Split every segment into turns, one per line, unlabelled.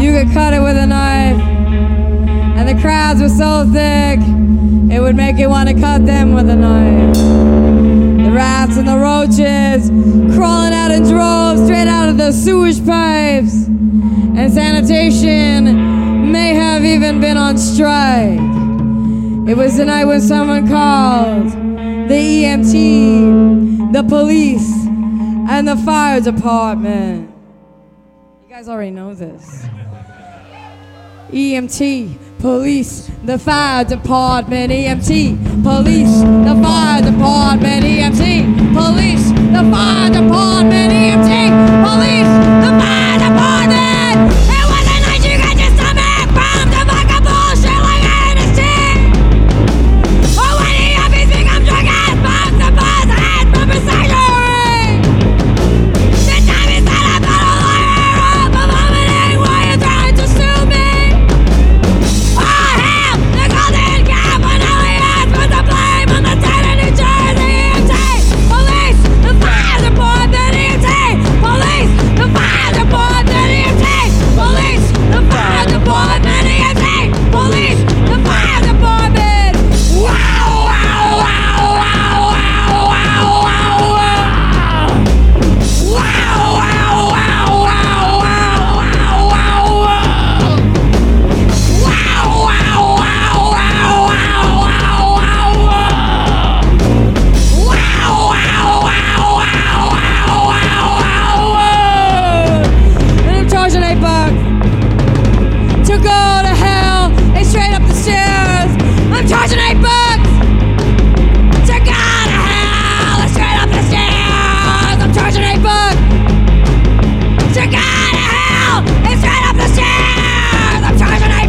you could cut it with a knife. And the crowds were so thick, it would make you want to cut them with a knife. The rats and the roaches crawling out in droves straight out of the sewage pipes. And sanitation may have even been on strike. It was the night when someone called the EMT, the police, and the fire department. You guys already know this. EMT, police, the fire department. EMT, police, the fire department. EMT, police, the fire department. EMT, police, the fire department. It was a night you got your stomach from the fucking bullshit like honesty. Oh, when the yuppies become drunk as bombs, the buzz heads from a sanctuary. The time is that I put a lawyer up for vomiting while you're trying to sue me. Oh, hell, the golden calf when Elias was to blame on the state of New Jersey. EMT, police, the fire department. EMT, police, the fire department. EMT, police, the fire department. EMT, police, the fire department. Wow, wow, wow, wow, wow, wow, wow, wow. Wow, wow, wow, wow, wow, wow, wow, wow. Wow, wow, wow, wow, wow, wow, wow, wow. Wow, wow, wow, wow, wow, wow, wow. And I'm charging $8 to go to hell and straight up the stairs. I'm charging $8 to go to hell and straight up the stairs. I'm charging $8 to go to hell and straight up the stairs. I'm charging $8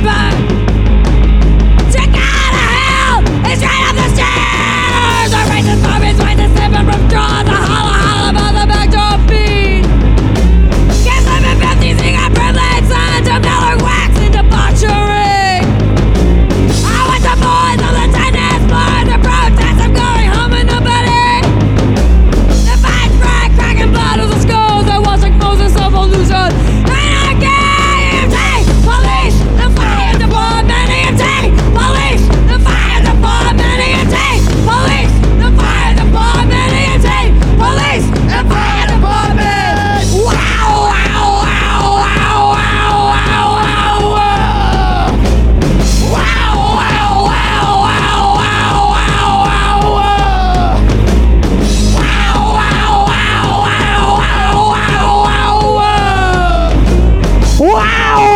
to go to hell and straight up the stairs. A racist moment's way to sipping from straws. A holla holla about the backdoor feed. Can't live in 50s, he got privilege, sons of Miller wax and debauchery. I want the boys on the tennis floor to protest. I'm going home with nobody. The fight spread, cracking bottles of skulls. I was like Moses of illusion. And again, EMT, police, the fire department. EMT, police, the fire department. EMT, police, the fire department. EMT, police, the fire department. Wow, wow, wow, wow, wow, wow, wow, wow. Wow, wow, wow, wow, wow, wow, wow, wow. Wow, wow, wow, wow, wow, wow, wow, wow. Wow.